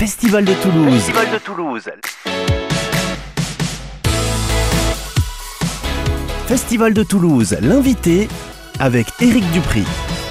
Festival de Toulouse. Festival de Toulouse. Festival de Toulouse, l'invité avec Éric Dupri.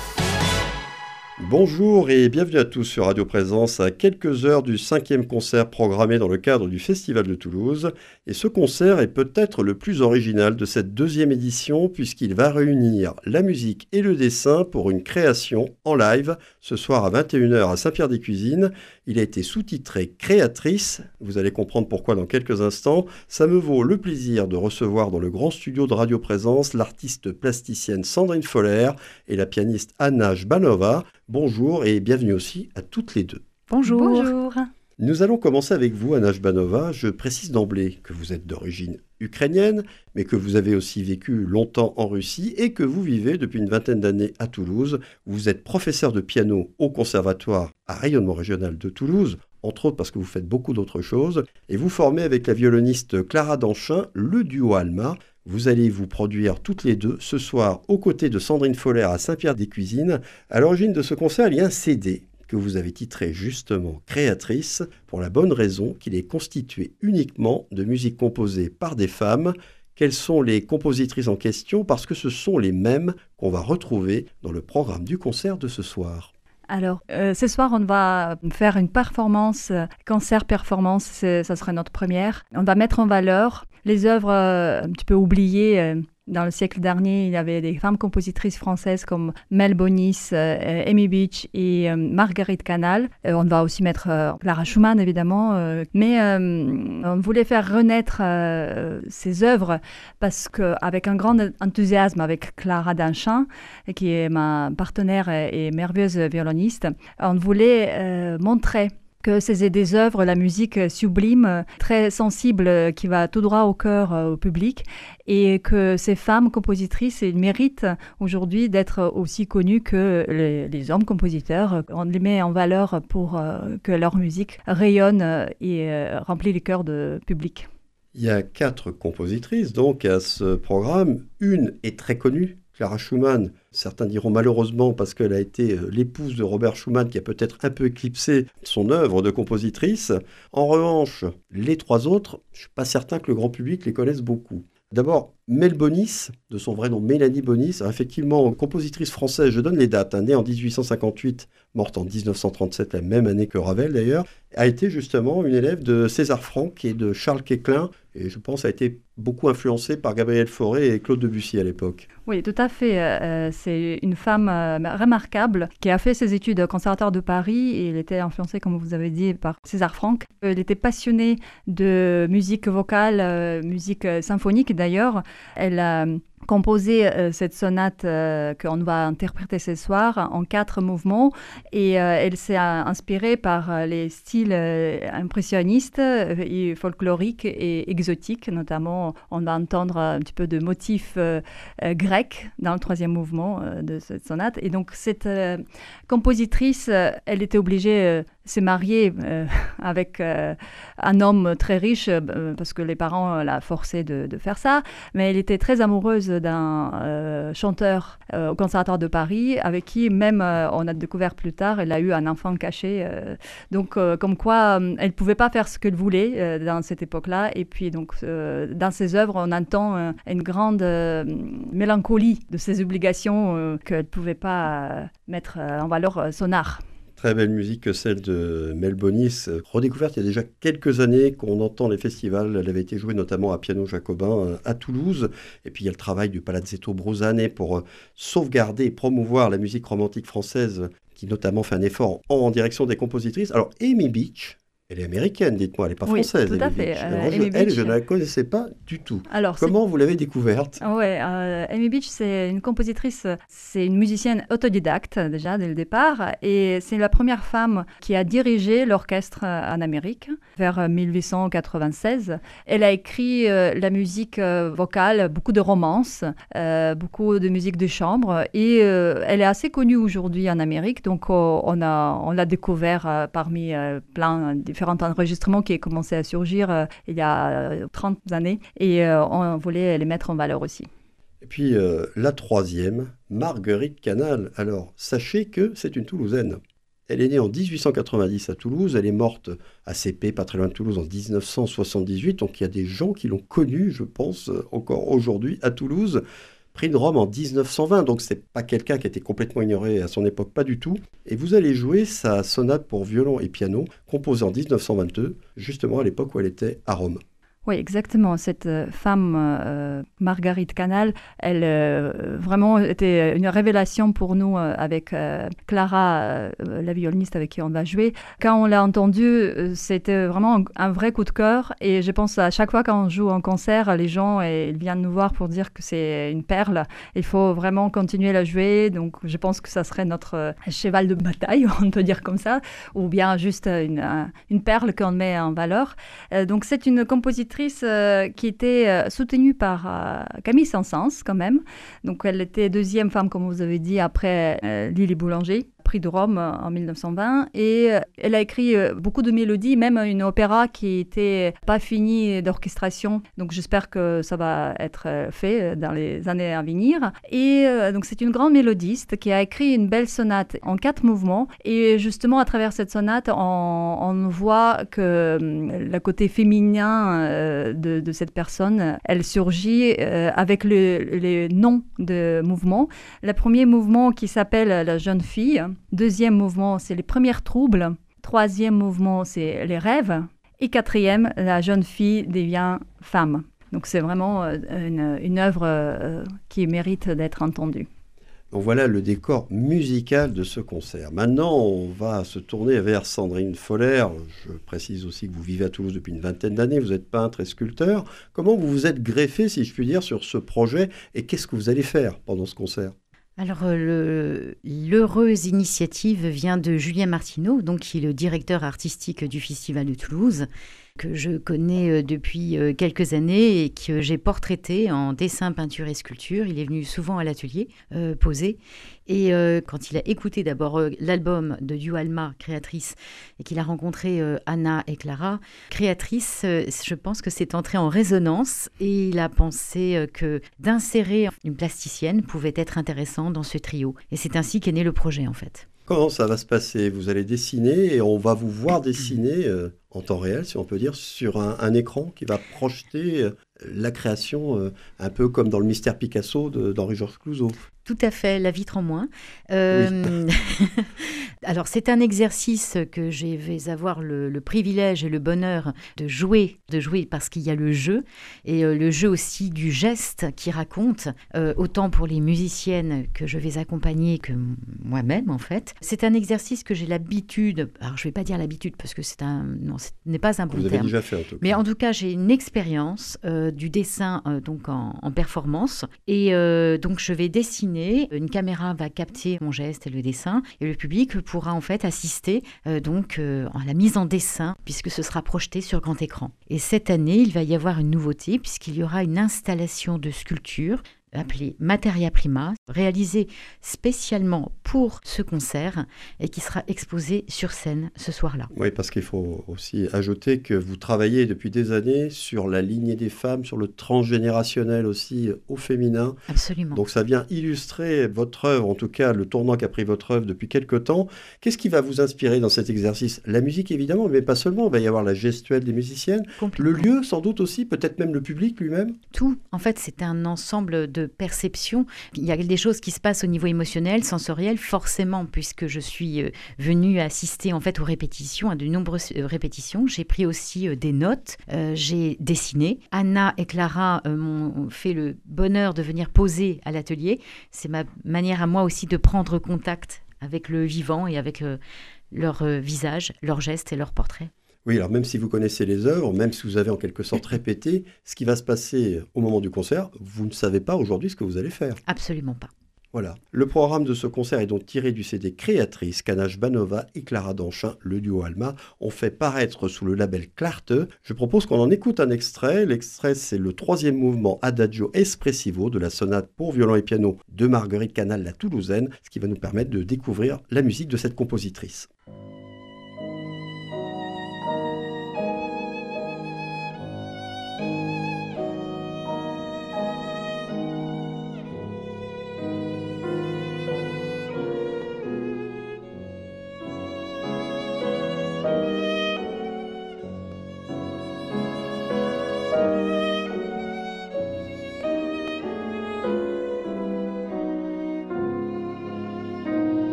Bonjour et bienvenue à tous sur Radio Présence à quelques heures du 5e concert programmé dans le cadre du Festival de Toulouse. Et ce concert est peut-être le plus original de cette deuxième édition puisqu'il va réunir la musique et le dessin pour une création en live ce soir à 21h à Saint-Pierre-des-Cuisines. Il a été sous-titré « Créatrice ». Vous allez comprendre pourquoi dans quelques instants. Ça me vaut le plaisir de recevoir dans le grand studio de Radio Présence l'artiste plasticienne Sandrine Foller et la pianiste Anna Jbanova. Bonjour et bienvenue aussi à toutes les deux. Bonjour. Bonjour. Nous allons commencer avec vous, Anna Jbanova. Je précise d'emblée que vous êtes d'origine ukrainienne, mais que vous avez aussi vécu longtemps en Russie et que vous vivez depuis une vingtaine d'années à Toulouse. Vous êtes professeur de piano au Conservatoire à rayonnement régional de Toulouse, entre autres parce que vous faites beaucoup d'autres choses, et vous formez avec la violoniste Clara Danchin le duo Alma. Vous allez vous produire toutes les deux ce soir aux côtés de Sandrine Foller à Saint-Pierre-des-Cuisines. À l'origine de ce concert, il y a un CD que vous avez titré justement « Créatrice » pour la bonne raison qu'il est constitué uniquement de musique composée par des femmes. Quelles sont les compositrices en question? Parce que ce sont les mêmes qu'on va retrouver dans le programme du concert de ce soir. Alors, ce soir, on va faire une performance, concert-performance, ça sera notre première. On va mettre en valeur les œuvres un petit peu oubliées. Dans le siècle dernier, il y avait des femmes compositrices françaises comme Mel Bonis, Amy Beach et Marguerite Canal. On va aussi mettre Clara Schumann, évidemment. Mais on voulait faire renaître ces œuvres parce qu'avec un grand enthousiasme, avec Clara Danchin, qui est ma partenaire et merveilleuse violoniste, on voulait montrer que c'est des œuvres, la musique sublime, très sensible, qui va tout droit au cœur, au public, et que ces femmes compositrices, elles méritent aujourd'hui d'être aussi connues que les hommes compositeurs. On les met en valeur pour que leur musique rayonne et remplit les cœurs de public. Il y a 4 compositrices donc à ce programme. Une est très connue, Clara Schumann. Certains diront malheureusement parce qu'elle a été l'épouse de Robert Schumann qui a peut-être un peu éclipsé son œuvre de compositrice. En revanche, les 3 autres, je ne suis pas certain que le grand public les connaisse beaucoup. D'abord, Mel Bonis, de son vrai nom Mélanie Bonis, effectivement compositrice française, je donne les dates, née en 1858, morte en 1937, la même année que Ravel d'ailleurs, a été justement une élève de César Franck et de Charles Queclin, et je pense a été beaucoup influencée par Gabriel Fauré et Claude Debussy à l'époque. Oui, tout à fait. C'est une femme remarquable qui a fait ses études au Conservatoire de Paris et elle était influencée, comme vous avez dit, par César Franck. Elle était passionnée de musique vocale, musique symphonique d'ailleurs. Elle a composé cette sonate qu'on va interpréter ce soir en 4 mouvements et elle s'est inspirée par les styles impressionnistes et folkloriques et exotiques. Notamment, on va entendre un petit peu de motifs grecs dans le 3e mouvement de cette sonate. Et donc, cette compositrice, elle était obligée se marier avec un homme très riche parce que les parents la forçaient de faire ça. Mais elle était très amoureuse d'un chanteur au Conservatoire de Paris avec qui même on a découvert plus tard elle a eu un enfant caché. Donc comme quoi elle ne pouvait pas faire ce qu'elle voulait dans cette époque-là. Et puis donc dans ses œuvres on entend une grande mélancolie de ses obligations qu'elle ne pouvait pas mettre en valeur son art. Très belle musique que celle de Mel Bonis, redécouverte il y a déjà quelques années qu'on entend les festivals. Elle avait été jouée notamment à Piano Jacobin à Toulouse. Et puis il y a le travail du Palazzetto Bruzane pour sauvegarder et promouvoir la musique romantique française, qui notamment fait un effort en direction des compositrices. Alors Amy Beach, elle est américaine, dites-moi, elle n'est pas française. Oui, tout à fait. Je ne la connaissais pas du tout. Alors, comment vous l'avez découverte? Oui, Amy Beach, c'est une compositrice, c'est une musicienne autodidacte déjà dès le départ, et c'est la première femme qui a dirigé l'orchestre en Amérique vers 1896. Elle a écrit la musique vocale, beaucoup de romances, beaucoup de musique de chambre, et elle est assez connue aujourd'hui en Amérique, donc on l'a découvert parmi plein de différents enregistrements qui ont commencé à surgir il y a 30 années et on voulait les mettre en valeur aussi. Et puis la 3e, Marguerite Canal. Alors, sachez que c'est une Toulousaine. Elle est née en 1890 à Toulouse, elle est morte à Cépé, pas très loin de Toulouse, en 1978, donc il y a des gens qui l'ont connue, je pense, encore aujourd'hui à Toulouse. Prix de Rome en 1920, donc c'est pas quelqu'un qui était complètement ignoré à son époque, pas du tout. Et vous allez jouer sa sonate pour violon et piano, composée en 1922, justement à l'époque où elle était à Rome. Oui, exactement. Cette femme, Marguerite Canal, elle vraiment était une révélation pour nous avec Clara, la violoniste avec qui on va jouer. Quand on l'a entendue, c'était vraiment un vrai coup de cœur. Et je pense à chaque fois qu'on joue en concert, les gens ils viennent nous voir pour dire que c'est une perle. Il faut vraiment continuer à la jouer. Donc, je pense que ça serait notre cheval de bataille, on peut dire comme ça, ou bien juste une perle qu'on met en valeur. Donc, c'est une compositrice qui était soutenue par Camille Saint-Saëns quand même. Donc elle était deuxième femme, comme vous avez dit, après Lily Boulanger, prix de Rome en 1920. Et elle a écrit beaucoup de mélodies, même une opéra qui n'était pas finie d'orchestration. Donc j'espère que ça va être fait dans les années à venir. Et donc c'est une grande mélodiste qui a écrit une belle sonate en 4 mouvements. Et justement, à travers cette sonate, on voit que le côté féminin de cette personne, elle surgit avec les noms de mouvements. Le premier mouvement qui s'appelle La jeune fille. Deuxième mouvement, c'est les premiers troubles. Troisième mouvement, c'est les rêves. Et quatrième, la jeune fille devient femme. Donc c'est vraiment une œuvre qui mérite d'être entendue. Donc voilà le décor musical de ce concert. Maintenant, on va se tourner vers Sandrine Foller. Je précise aussi que vous vivez à Toulouse depuis une vingtaine d'années, vous êtes peintre et sculpteur. Comment vous vous êtes greffé, si je puis dire, sur ce projet et qu'est-ce que vous allez faire pendant ce concert ? Alors, l'heureuse initiative vient de Julien Martineau, donc, qui est le directeur artistique du Festival de Toulouse, que je connais depuis quelques années et que j'ai portraité en dessin, peinture et sculpture. Il est venu souvent à l'atelier poser. Et quand il a écouté d'abord l'album de Dio Alma, créatrice, et qu'il a rencontré Anna et Clara, créatrice, je pense que c'est entré en résonance et il a pensé que d'insérer une plasticienne pouvait être intéressant dans ce trio. Et c'est ainsi qu'est né le projet en fait. Comment ça va se passer ? Vous allez dessiner et on va vous voir dessiner en temps réel, si on peut dire, sur un écran qui va projeter la création, un peu comme dans le mystère Picasso d'Henri-Georges Clouzot. Tout à fait, la vitre en moins. Oui. Alors, c'est un exercice que je vais avoir le privilège et le bonheur de jouer parce qu'il y a le jeu, et le jeu aussi du geste qui raconte, autant pour les musiciennes que je vais accompagner que moi-même, en fait. C'est un exercice que j'ai l'habitude, alors je ne vais pas dire l'habitude parce que ce n'est pas un bon terme. Vous avez déjà fait en tout cas. Mais en tout cas, j'ai une expérience du dessin donc en performance, et donc je vais dessiner. Une caméra va capter mon geste et le dessin, et le public pourra en fait assister donc à la mise en dessin, puisque ce sera projeté sur grand écran. Et cette année, il va y avoir une nouveauté, puisqu'il y aura une installation de sculpture appelée Materia Prima, réalisée spécialement pour ce concert et qui sera exposée sur scène ce soir-là. Oui, parce qu'il faut aussi ajouter que vous travaillez depuis des années sur la lignée des femmes, sur le transgénérationnel aussi au féminin. Absolument. Donc ça vient illustrer votre œuvre, en tout cas le tournant qu'a pris votre œuvre depuis quelques temps. Qu'est-ce qui va vous inspirer dans cet exercice ? La musique évidemment, mais pas seulement. Il va y avoir la gestuelle des musiciennes, le lieu sans doute aussi, peut-être même le public lui-même. Tout, en fait, c'est un ensemble de perception. Il y a des choses qui se passent au niveau émotionnel, sensoriel, forcément, puisque je suis venue assister en fait aux répétitions, à de nombreuses répétitions. J'ai pris aussi des notes, j'ai dessiné. Anna et Clara m'ont fait le bonheur de venir poser à l'atelier. C'est ma manière à moi aussi de prendre contact avec le vivant et avec leur visage, leurs gestes et leurs portraits. Oui, alors même si vous connaissez les œuvres, même si vous avez en quelque sorte répété, ce qui va se passer au moment du concert, vous ne savez pas aujourd'hui ce que vous allez faire. Absolument pas. Voilà. Le programme de ce concert est donc tiré du CD Créatrice qu'Anache Banova et Clara Danchin, le duo Alma, ont fait paraître sous le label Clart. Je propose qu'on en écoute un extrait. L'extrait, c'est le 3e mouvement Adagio Espressivo de la sonate pour violon et piano de Marguerite Canal, la Toulousaine, ce qui va nous permettre de découvrir la musique de cette compositrice.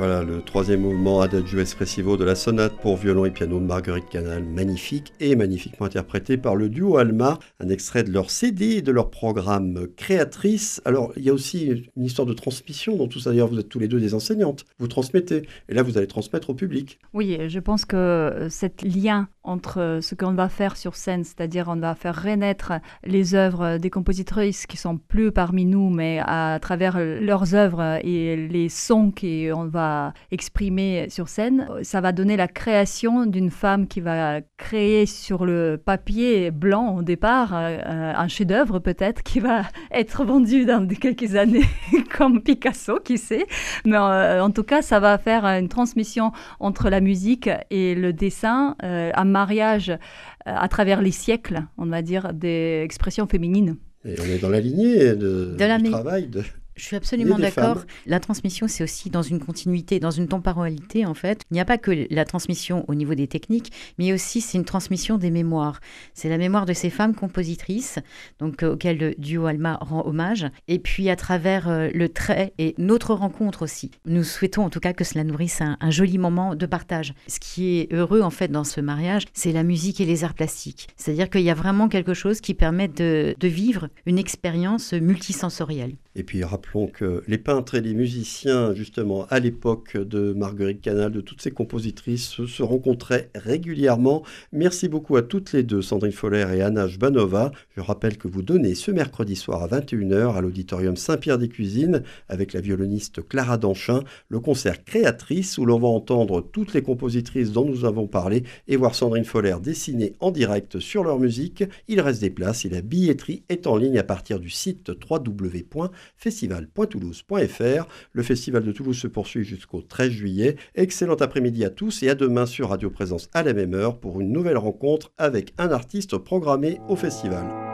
Voilà le troisième mouvement Adagio Espressivo de la sonate pour violon et piano de Marguerite Canal, magnifique et magnifiquement interprété par le duo Alma, un extrait de leur CD et de leur programme Créatrice. Alors il y a aussi une histoire de transmission dans tout ça, d'ailleurs vous êtes tous les deux des enseignantes, vous transmettez, et là vous allez transmettre au public. Oui, je pense que cet lien entre ce qu'on va faire sur scène, c'est-à-dire on va faire renaître les œuvres des compositrices qui sont plus parmi nous, mais à travers leurs œuvres et les sons qu'on va exprimer sur scène, ça va donner la création d'une femme qui va créer sur le papier blanc au départ un chef-d'œuvre peut-être qui va être vendu dans quelques années comme Picasso, qui sait. Mais en tout cas, ça va faire une transmission entre la musique et le dessin, un mariage à travers les siècles, on va dire, des expressions féminines. Et on est dans la lignée du travail de... Je suis absolument d'accord. La transmission, c'est aussi dans une continuité, dans une temporalité, en fait. Il n'y a pas que la transmission au niveau des techniques, mais aussi c'est une transmission des mémoires. C'est la mémoire de ces femmes compositrices, donc auxquelles le duo Alma rend hommage. Et puis à travers le trait et notre rencontre aussi. Nous souhaitons en tout cas que cela nourrisse un joli moment de partage. Ce qui est heureux en fait dans ce mariage, c'est la musique et les arts plastiques. C'est-à-dire qu'il y a vraiment quelque chose qui permet de vivre une expérience multisensorielle. Et puis rappelons que les peintres et les musiciens, justement, à l'époque de Marguerite Canal, de toutes ces compositrices, se rencontraient régulièrement. Merci beaucoup à toutes les deux, Sandrine Foller et Anna Jbanova. Je rappelle que vous donnez ce mercredi soir à 21h à l'auditorium Saint-Pierre-des-Cuisines avec la violoniste Clara Danchin, le concert Créatrice où l'on va entendre toutes les compositrices dont nous avons parlé et voir Sandrine Foller dessiner en direct sur leur musique. Il reste des places et la billetterie est en ligne à partir du site www.festival.toulouse.fr. Le Festival de Toulouse se poursuit jusqu'au 13 juillet. Excellent après-midi à tous et à demain sur Radio Présence à la même heure pour une nouvelle rencontre avec un artiste programmé au festival.